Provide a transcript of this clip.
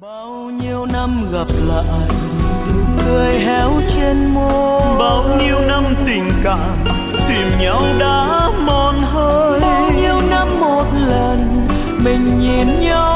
Bao nhiêu năm gặp lại, cười héo trên môi. Bao nhiêu năm tình cảm tìm nhau đã mòn hơi. Bao nhiêu năm một lần mình nhìn nhau